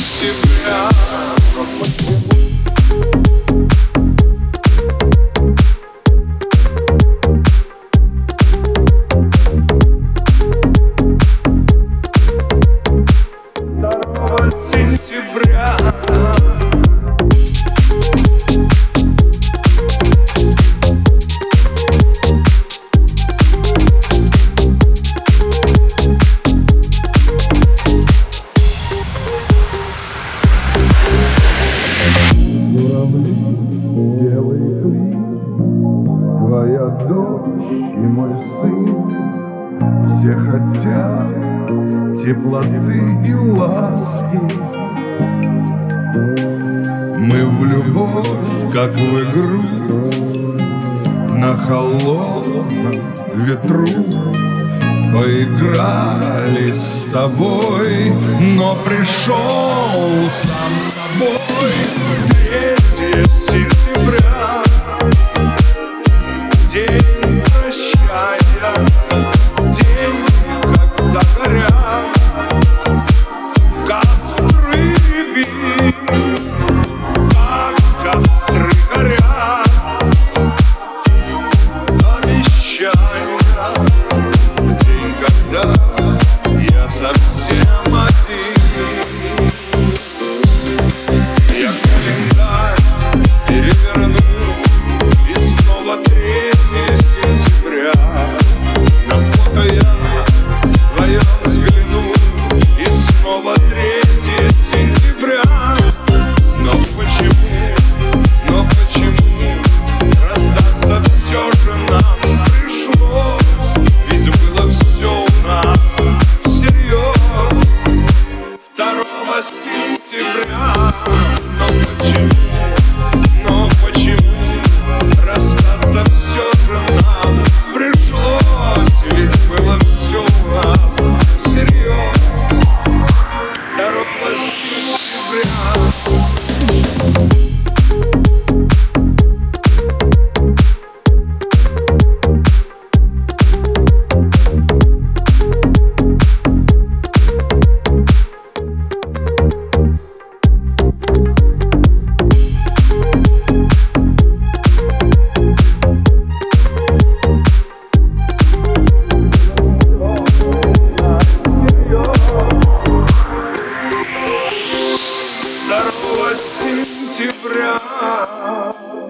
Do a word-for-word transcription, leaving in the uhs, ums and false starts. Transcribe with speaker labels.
Speaker 1: сентября. Сентября.
Speaker 2: Журавли, белый клин, твоя дочь и мой сын. Все хотят теплоты и ласки. Мы в любовь, как в игру, на холодном ветру поиграли с тобой, но пришел сам собой. Третье сентября, день прощания, день, когда горят костры любви, как костры горят обещания, в день, когда я совсем один. Я календарь переверну, и снова третье сентября. На фото я вдвоем взгляну, и снова третье сентября. Но почему, но почему расстаться все же нам пришлось? Ведь было все у нас всерьез. Второго сентября. Но почему, но почему расстаться все же нам пришлось? Ведь было все у нас всерьез. Второго сентября. Второго сентября.